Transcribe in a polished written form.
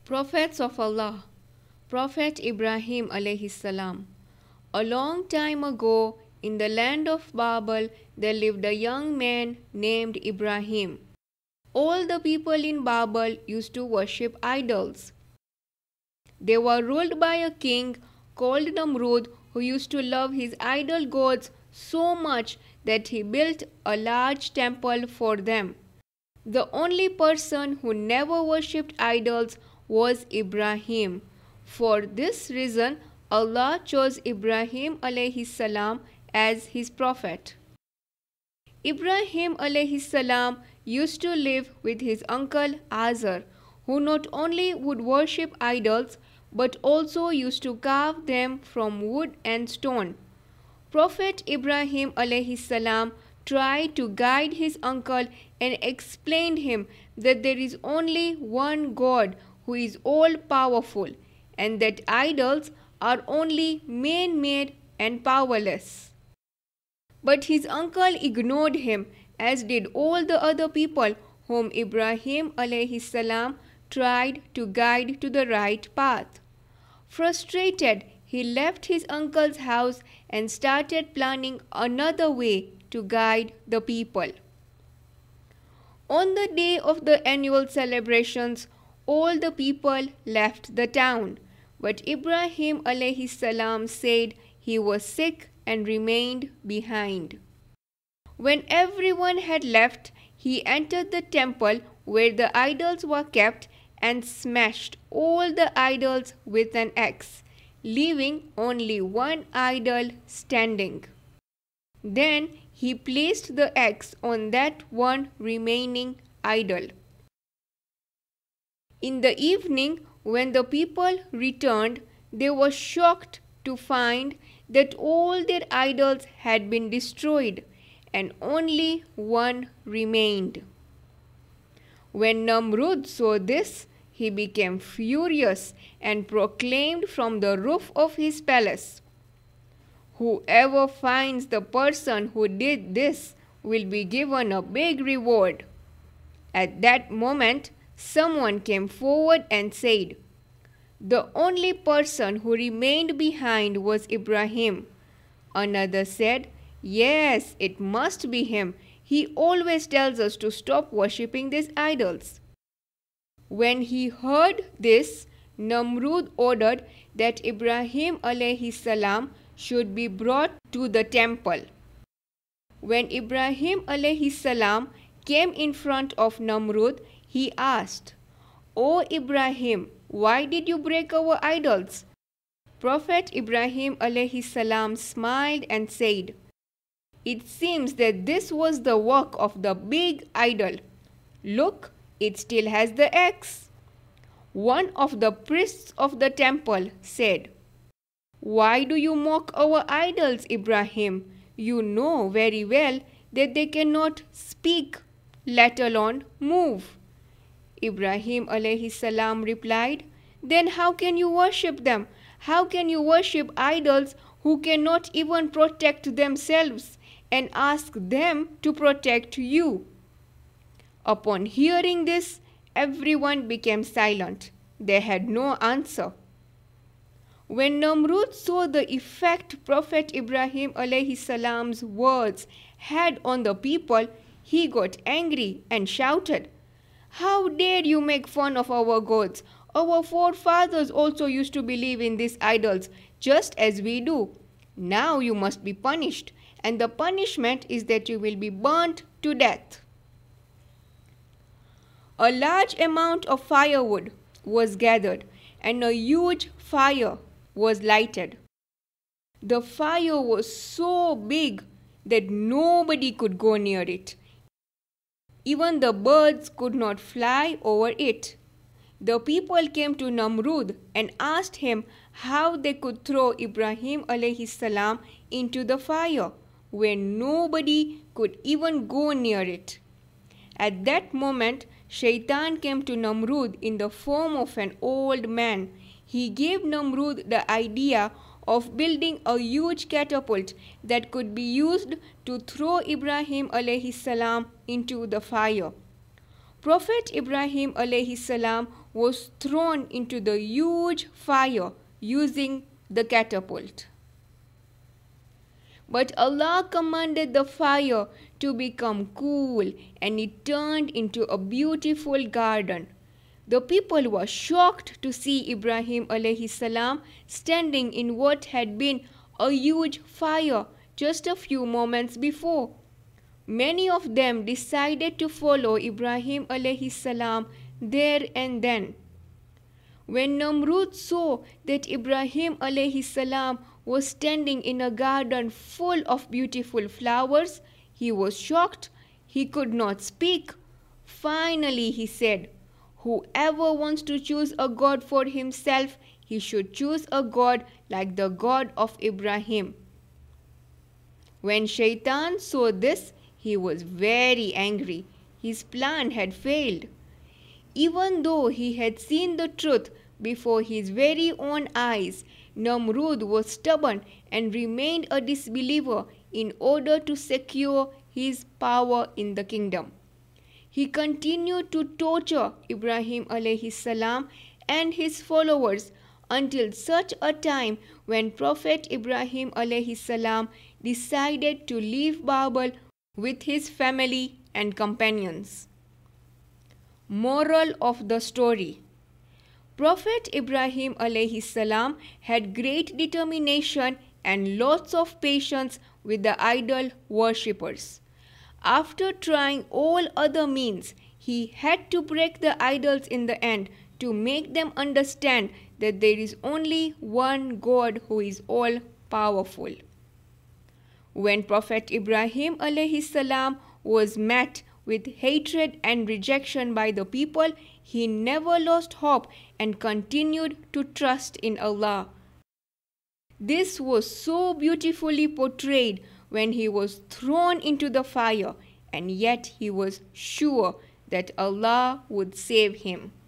Prophets of Allah, Prophet Ibrahim alayhi salam. A long time ago, in the land of Babel, there lived a young man named Ibrahim. All the people in Babel used to worship idols. They were ruled by a king called Namrud, who used to love his idol gods so much that he built a large temple for them. The only person who never worshipped idols was Ibrahim. For this reason, Allah chose Ibrahim alayhi salam as his prophet. Ibrahim alayhi salam used to live with his uncle Azar, who not only would worship idols but also used to carve them from wood and stone. Prophet Ibrahim alayhi salam tried to guide his uncle and explained him that there is only one God who is all powerful and that idols are only man-made and powerless. But his uncle ignored him, as did all the other people whom Ibrahim alayhi salam tried to guide to the right path. Frustrated, he left his uncle's house and started planning another way to guide the people. On the day of the annual celebrations, all the people left the town, but Ibrahim alayhi salam said he was sick and remained behind. When everyone had left, he entered the temple where the idols were kept and smashed all the idols with an axe, leaving only one idol standing. Then he placed the axe on that one remaining idol. In the evening, when the people returned, they were shocked to find that all their idols had been destroyed and only one remained. When Namrud saw this, he became furious and proclaimed from the roof of his palace, "Whoever finds the person who did this will be given a big reward." At that moment, someone came forward and said, "The only person who remained behind was Ibrahim." Another said, "Yes, it must be him. He always tells us to stop worshipping these idols." When he heard this, Namrud ordered that Ibrahim alayhi salam should be brought to the temple. When Ibrahim alayhi salam came in front of Namrud, he asked, "O Ibrahim, why did you break our idols?" Prophet Ibrahim alayhi salam smiled and said, "It seems that this was the work of the big idol. Look, it still has the axe." One of the priests of the temple said, "Why do you mock our idols, Ibrahim? You know very well that they cannot speak, let alone move." Ibrahim alayhi salam replied, "Then how can you worship them? How can you worship idols who cannot even protect themselves and ask them to protect you?" Upon hearing this, everyone became silent. They had no answer. When Namrud saw the effect Prophet Ibrahim alayhi salam's words had on the people, he got angry and shouted, "How dare you make fun of our gods? Our forefathers also used to believe in these idols, just as we do. Now you must be punished, and the punishment is that you will be burnt to death." A large amount of firewood was gathered, and a huge fire was lighted. The fire was so big that nobody could go near it. Even the birds could not fly over it. The people came to Namrud and asked him how they could throw Ibrahim alayhi salam into the fire when nobody could even go near it. At that moment, Shaitan came to Namrud in the form of an old man. He gave Namrud the idea of building a huge catapult that could be used to throw Ibrahim alayhi salam into the fire. Prophet Ibrahim alayhi salam was thrown into the huge fire using the catapult. But Allah commanded the fire to become cool, and it turned into a beautiful garden. The people were shocked to see Ibrahim alayhi salam standing in what had been a huge fire just a few moments before. Many of them decided to follow Ibrahim alayhi salam there and then. When Namrud saw that Ibrahim alayhi salam was standing in a garden full of beautiful flowers, he was shocked. He could not speak. Finally, he said, "Whoever wants to choose a god for himself, he should choose a god like the God of Ibrahim." When Shaitan saw this, he was very angry. His plan had failed. Even though he had seen the truth before his very own eyes, Namrud was stubborn and remained a disbeliever in order to secure his power in the kingdom. He continued to torture Ibrahim alayhi salam and his followers until such a time when Prophet Ibrahim alayhi salam decided to leave Babel with his family and companions. Moral of the story: Prophet Ibrahim alayhi salam had great determination and lots of patience with the idol worshippers. After trying all other means, he had to break the idols in the end to make them understand that there is only one God who is all powerful. When Prophet Ibrahim alayhi salam was met with hatred and rejection by the people, he never lost hope and continued to trust in Allah. This was so beautifully portrayed when he was thrown into the fire, and yet he was sure that Allah would save him.